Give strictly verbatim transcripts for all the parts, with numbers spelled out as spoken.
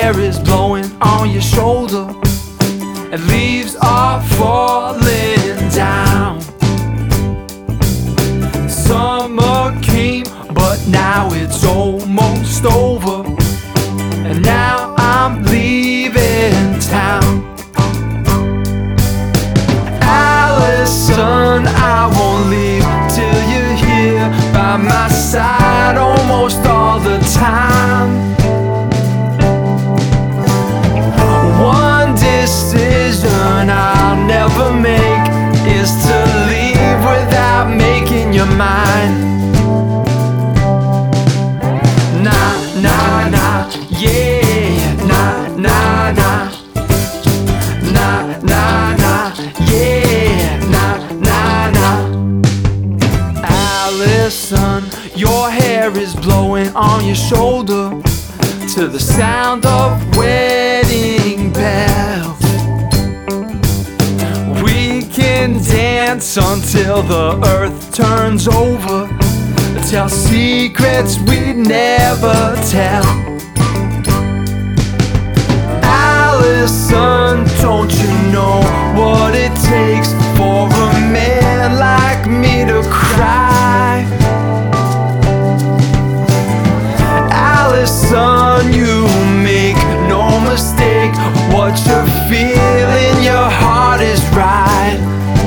hair is blowing on your shoulder, and leaves are falling down. Summer came, but now it's almost over, and now I'm leaving town. Allison, I won't leave till you're here by my side almost all the time. One decision I'll never make is to leave without making your mind. Nah, nah, nah, yeah, nah, nah, nah, nah, nah, nah, yeah, nah, nah, nah. Allison, your hair is blowing on your shoulder to the sound of wedding bells. We can dance until the earth turns over, tell secrets we'd never tell. Allison, don't you know what it takes for a man like me to cry? Allison, you make no mistake, what you're feeling, your heart is right.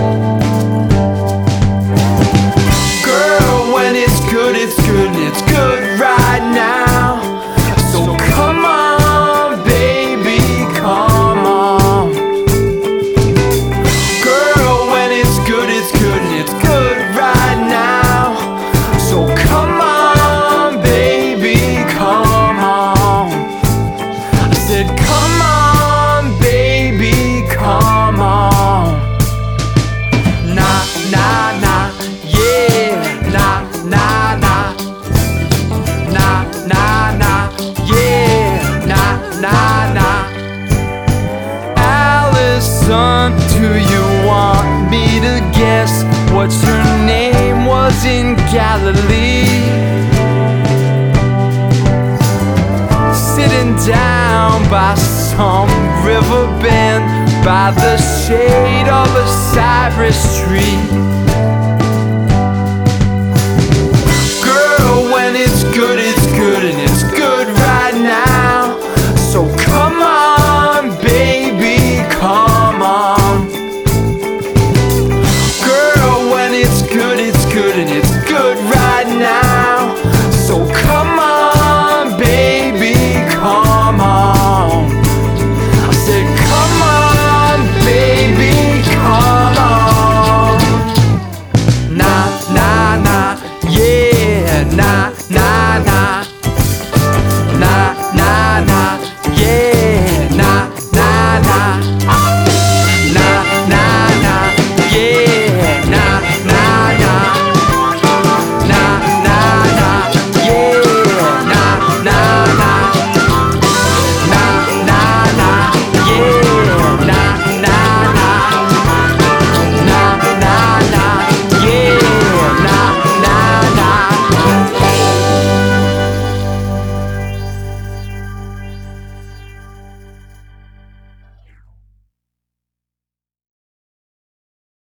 Girl, when it's good, it's good, and it's good right now. So come on, baby, come on. Girl, when it's good, it's good, and it's good right now. So come on, baby, come on. I said, come on, baby, come on. Nah, nah, nah, yeah, nah, nah, nah, nah, nah, nah, yeah, nah, nah, nah. Allison, do you want me to guess what your name was in Galilee? Sitting down by some river bend, by the shade of a cypress tree.